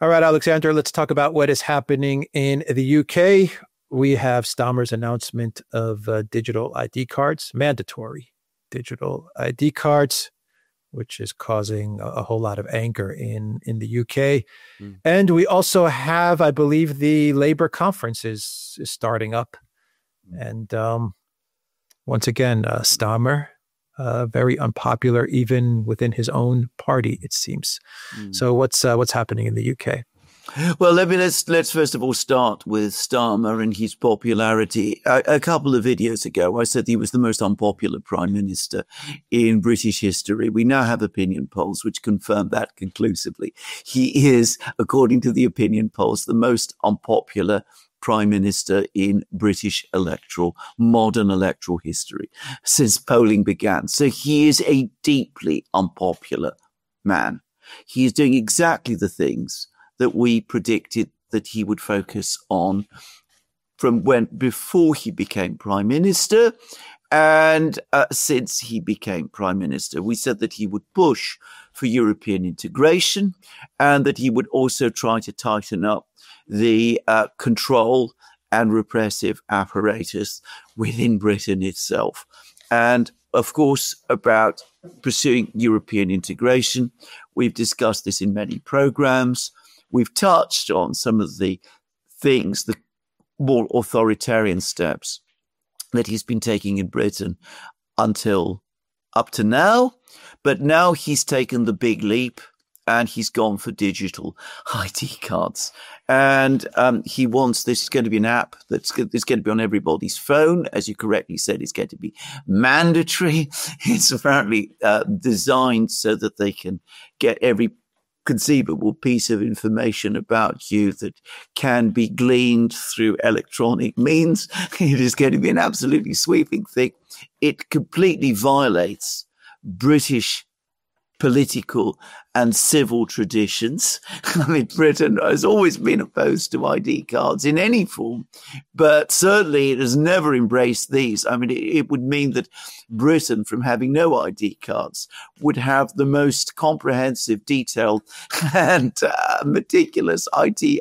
All right, Alexander, let's talk about what is happening in the UK. We have Starmer's announcement of digital ID cards, mandatory digital ID cards, which is causing a whole lot of anger in the UK. And we also have, I believe, the Labour conference is starting up. And once again, Starmer, very unpopular even within his own party, it seems. So what's happening in the UK? Well, let's first of all start with Starmer and his popularity. A couple of videos ago, I said he was the most unpopular prime minister in British history. We now have opinion polls which confirm that conclusively. He is, according to the opinion polls, the most unpopular prime minister in British modern electoral history since polling began. So he is a deeply unpopular man. He is doing exactly the things that we predicted that he would focus on before he became prime minister. And since he became prime minister, we said that he would push for European integration and that he would also try to tighten up the control and repressive apparatus within Britain itself. And of course, about pursuing European integration, we've discussed this in many programs. We've touched on some of the things, the more authoritarian steps that he's been taking in Britain up to now. But now he's taken the big leap and he's gone for digital ID cards. And he wants this is going to be an app that's going to be on everybody's phone. As you correctly said, it's going to be mandatory. It's apparently designed so that they can get every conceivable piece of information about you that can be gleaned through electronic means. It is going to be an absolutely sweeping thing. It completely violates British political and civil traditions. I mean, Britain has always been opposed to ID cards in any form, but certainly it has never embraced these. I mean, it would mean that Britain, from having no ID cards, would have the most comprehensive, detailed and meticulous ID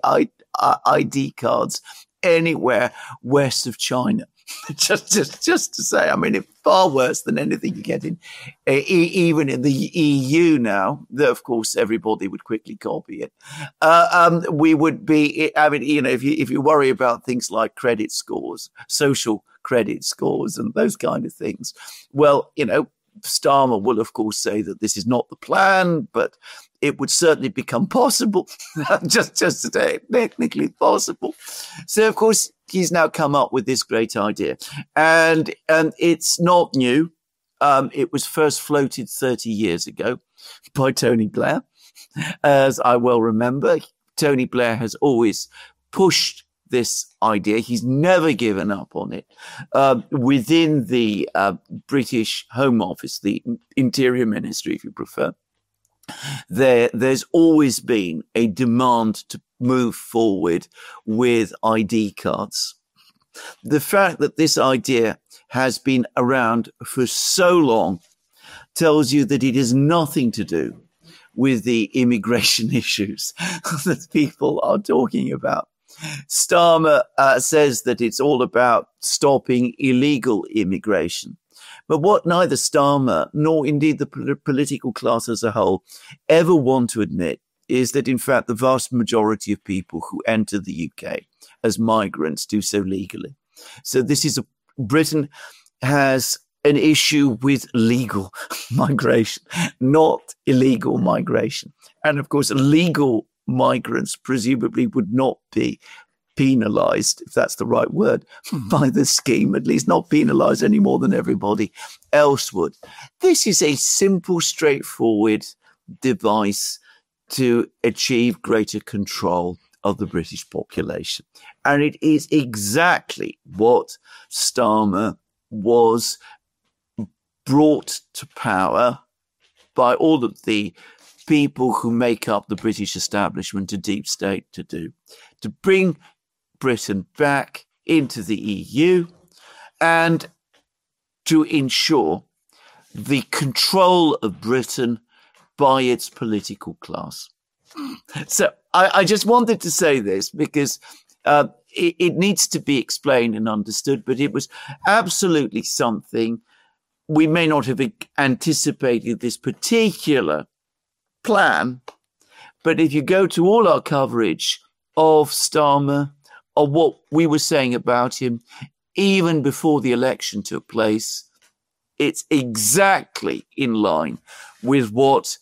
cards anywhere west of China. Just to say, I mean, it's far worse than anything you get in, even in the EU now. Though, of course, everybody would quickly copy it. We would be, I mean, you know, if you worry about things like credit scores, social credit scores, and those kind of things, well, you know, Starmer will, of course, say that this is not the plan, but it would certainly become possible. just today, technically possible. So, of course, he's now come up with this great idea. And it's not new. It was first floated 30 years ago by Tony Blair. As I well remember, Tony Blair has always pushed this idea. He's never given up on it. Within the British Home Office, the Interior Ministry, if you prefer, there's always been a demand to move forward with ID cards. The fact that this idea has been around for so long tells you that it has nothing to do with the immigration issues that people are talking about. Starmer says that it's all about stopping illegal immigration. But what neither Starmer nor indeed the political class as a whole ever want to admit is that, in fact, the vast majority of people who enter the UK as migrants do so legally. So Britain has an issue with legal migration, not illegal migration. And, of course, legal migrants presumably would not be penalized, if that's the right word, by the scheme, at least not penalized any more than everybody else would. This is a simple, straightforward device to achieve greater control of the British population. And it is exactly what Starmer was brought to power by all of the people who make up the British establishment, a deep state, to do, to bring Britain back into the EU and to ensure the control of Britain by its political class. So I just wanted to say this because it needs to be explained and understood, but it was absolutely something. We may not have anticipated this particular plan, but if you go to all our coverage of Starmer, of what we were saying about him, even before the election took place, it's exactly in line with what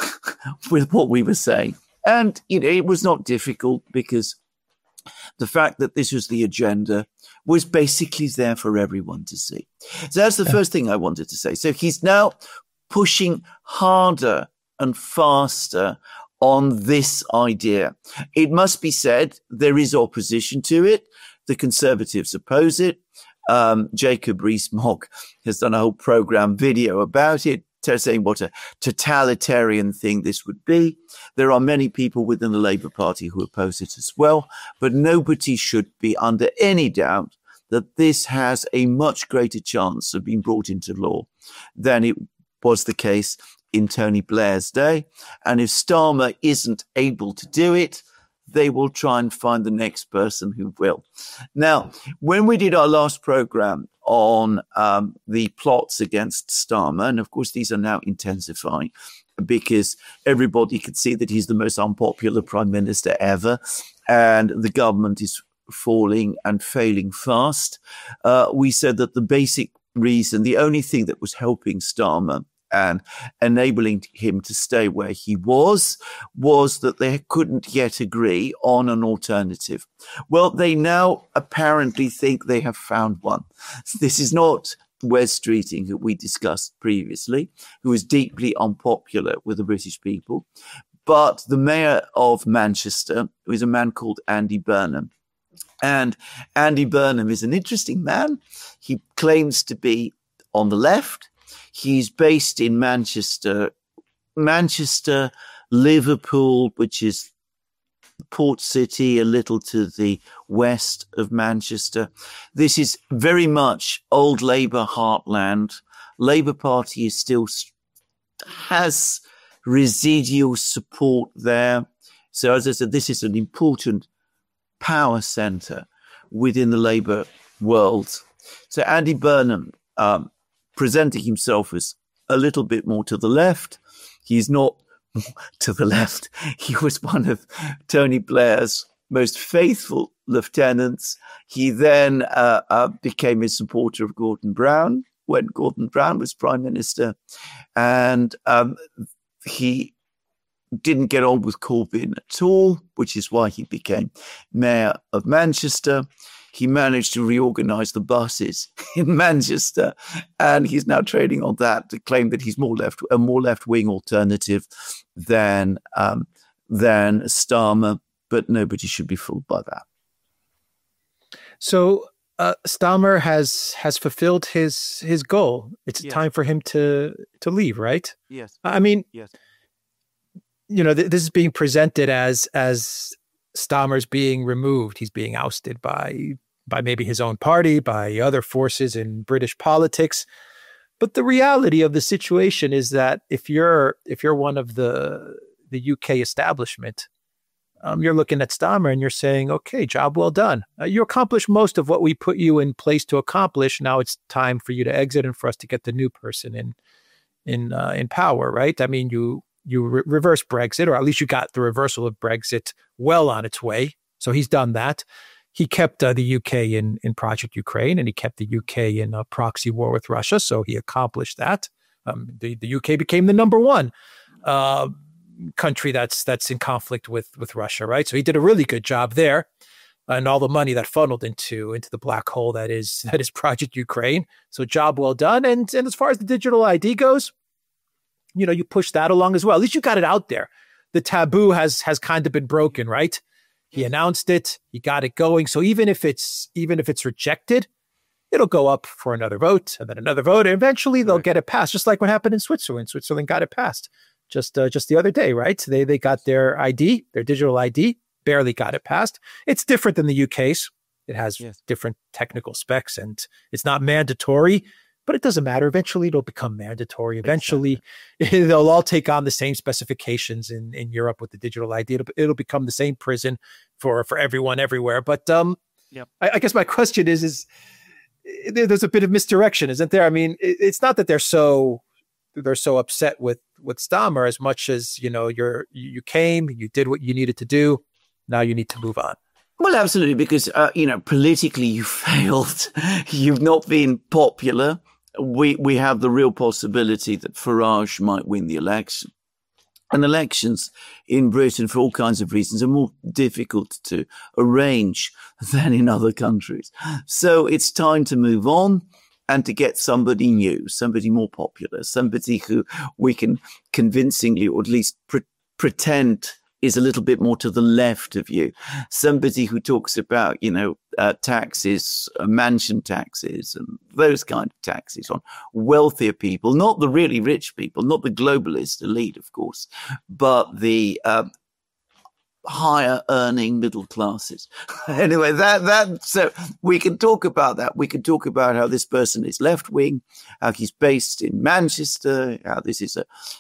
we were saying. And, it was not difficult because the fact that this was the agenda was basically there for everyone to see. So that's the first thing I wanted to say. So he's now pushing harder and faster on this idea. It must be said, there is opposition to it. The Conservatives oppose it. Jacob Rees-Mogg has done a whole program video about it, saying what a totalitarian thing this would be. There are many people within the Labour Party who oppose it as well, but nobody should be under any doubt that this has a much greater chance of being brought into law than it was the case in Tony Blair's day. And if Starmer isn't able to do it, they will try and find the next person who will. Now, when we did our last program on the plots against Starmer, and of course these are now intensifying because everybody could see that he's the most unpopular prime minister ever, and the government is falling and failing fast. We said that the basic reason, the only thing that was helping Starmer and enabling him to stay where he was that they couldn't yet agree on an alternative. Well, they now apparently think they have found one. This is not Wes Streeting, who we discussed previously, who is deeply unpopular with the British people, but the mayor of Manchester, who is a man called Andy Burnham. And Andy Burnham is an interesting man. He claims to be on the left. He's based in Manchester, Liverpool, which is port city, a little to the west of Manchester. This is very much old Labour heartland. Labour Party has residual support there. So as I said, this is an important power centre within the Labour world. So Andy Burnham, presenting himself as a little bit more to the left. He's not to the left. He was one of Tony Blair's most faithful lieutenants. He then became a supporter of Gordon Brown when Gordon Brown was Prime Minister. And he didn't get on with Corbyn at all, which is why he became Mayor of Manchester. He managed to reorganize the buses in Manchester, and he's now trading on that to claim that he's a more left-wing alternative than Starmer, but nobody should be fooled by that. So Starmer has fulfilled his goal. It's time for him to leave, right? Yes. I mean, yes. This is being presented as Starmer's being removed. He's being ousted by maybe his own party, by other forces in British politics. But the reality of the situation is that if you're one of the UK establishment, you're looking at Starmer and you're saying, okay, job well done. You accomplished most of what we put you in place to accomplish. Now it's time for you to exit and for us to get the new person in power, right? I mean, you reverse Brexit, or at least you got the reversal of Brexit well on its way. So he's done that. He kept the UK in Project Ukraine, and he kept the UK in a proxy war with Russia. So he accomplished that. The UK became the number one country that's in conflict with Russia, right? So he did a really good job there, and all the money that funneled into the black hole that is Project Ukraine. So job well done. And as far as the digital ID goes, you push that along as well. At least you got it out there. The taboo has kind of been broken, right? He announced it. He got it going. So even if it's rejected, it'll go up for another vote and then another vote. And eventually they'll get it passed, just like what happened in Switzerland. Switzerland got it passed just the other day, right? They got their ID, their digital ID, barely got it passed. It's different than the UK's. It has different technical specs, and it's not mandatory. But it doesn't matter. Eventually, it'll become mandatory. Eventually, they'll all take on the same specifications in Europe with the digital ID. It'll become the same prison for everyone everywhere. But I guess my question is there's a bit of misdirection, isn't there? I mean, it's not that they're so upset with Starmer as much as, you came, you did what you needed to do. Now you need to move on. Well, absolutely, because, politically you failed. You've not been popular. We have the real possibility that Farage might win the election. And elections in Britain, for all kinds of reasons, are more difficult to arrange than in other countries. So it's time to move on and to get somebody new, somebody more popular, somebody who we can convincingly, or at least pretend is a little bit more to the left of you. Somebody who talks about, taxes, mansion taxes, and those kind of taxes on wealthier people, not the really rich people, not the globalist elite, of course, but the higher earning middle classes. Anyway, so we can talk about that. We can talk about how this person is left wing, how he's based in Manchester, how this is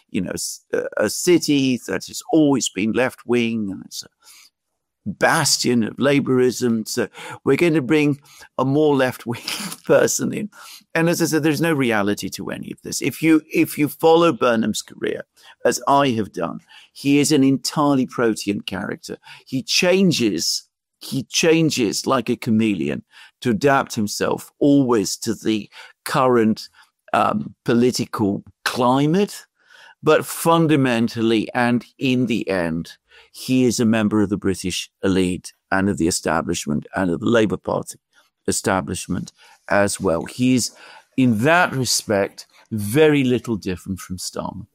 a city that has always been left wing, and it's a bastion of Labourism. So we're going to bring a more left wing person in. And as I said, there's no reality to any of this. If you follow Burnham's career, as I have done, he is an entirely protean character. He changes like a chameleon to adapt himself always to the current political climate. But fundamentally, and in the end, he is a member of the British elite and of the establishment and of the Labour Party establishment as well. He's, in that respect, very little different from Starmer.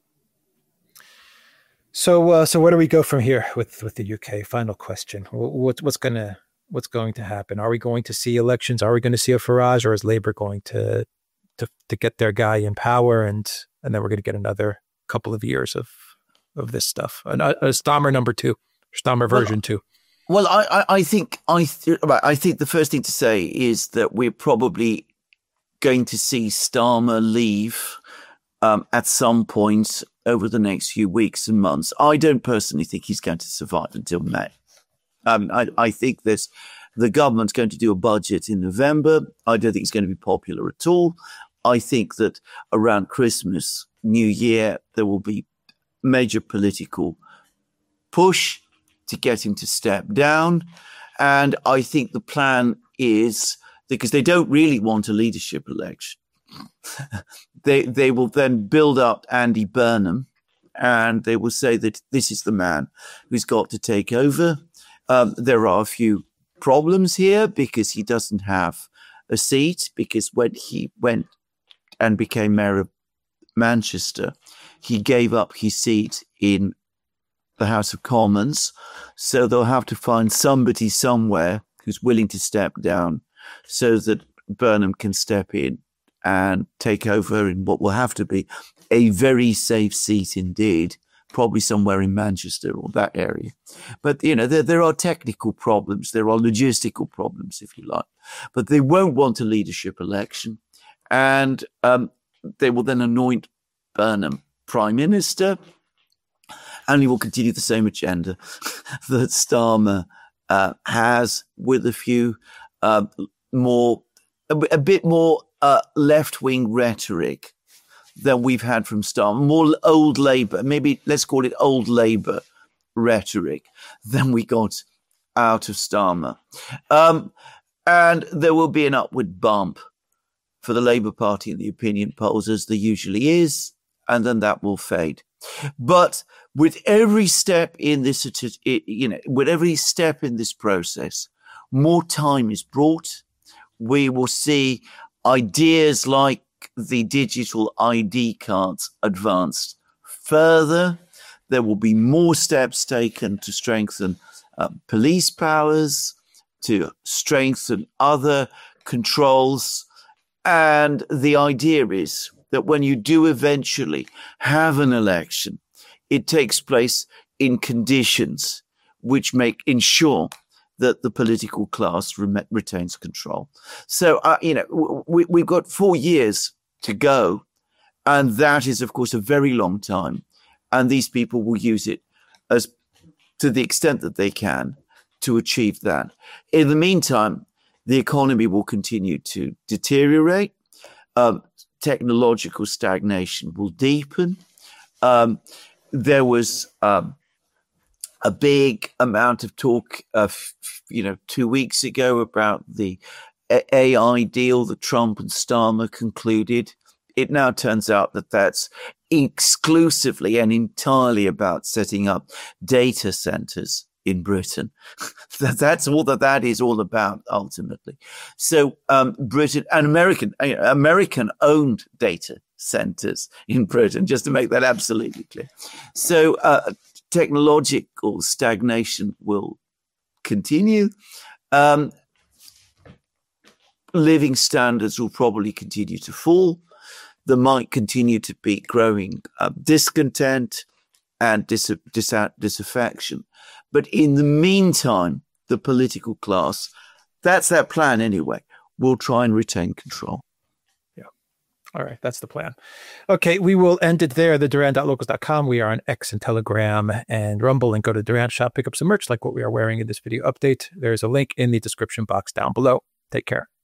So where do we go from here with the UK? Final question: what's going to happen? Are we going to see elections? Are we going to see a Farage, or is Labour going to get their guy in power, and then we're going to get another couple of years of this stuff? A Starmer number 2, Starmer version 2. Well, I think the first thing to say is that we're probably going to see Starmer leave at some point over the next few weeks and months. I don't personally think he's going to survive until May. I think the government's going to do a budget in November. I don't think it's going to be popular at all. I think that around Christmas, New Year, there will be major political push to get him to step down. And I think the plan is, because they don't really want a leadership election, they will then build up Andy Burnham, and they will say that this is the man who's got to take over. There are a few problems here because he doesn't have a seat, because when he went and became mayor of Manchester, he gave up his seat in the House of Commons. So they'll have to find somebody somewhere who's willing to step down so that Burnham can step in and take over in what will have to be a very safe seat indeed, probably somewhere in Manchester or that area. But, there are technical problems. There are logistical problems, if you like. But they won't want a leadership election. And they will then anoint Burnham Prime Minister, and he will continue the same agenda that Starmer has, with a few a bit more left-wing rhetoric than we've had from Starmer, more old Labour, maybe let's call it old Labour rhetoric than we got out of Starmer. And there will be an upward bump for the Labour Party in the opinion polls, as there usually is, and then that will fade. But with every step in this, with every step in this process, more time is brought. We will see ideas like the digital ID cards advanced further. There will be more steps taken to strengthen police powers, to strengthen other controls. And the idea is that when you do eventually have an election, it takes place in conditions which ensure that the political class retains control. So, we've got 4 years to go. And that is, of course, a very long time. And these people will use it as to the extent that they can to achieve that. In the meantime, the economy will continue to deteriorate. Technological stagnation will deepen. There was a big amount of talk, 2 weeks ago about the AI deal that Trump and Starmer concluded. It now turns out that that's exclusively and entirely about setting up data centers in Britain. That's all that is all about ultimately. So Britain and American owned data centers in Britain, just to make that absolutely clear. So technological stagnation will continue. Living standards will probably continue to fall. There might continue to be growing discontent and disaffection. But in the meantime, the political class, that's their plan anyway, will try and retain control. Yeah. All right. That's the plan. Okay. We will end it there. The Duran.locals.com. We are on X and Telegram and Rumble, and go to Duran Shop, pick up some merch like what we are wearing in this video update. There's a link in the description box down below. Take care.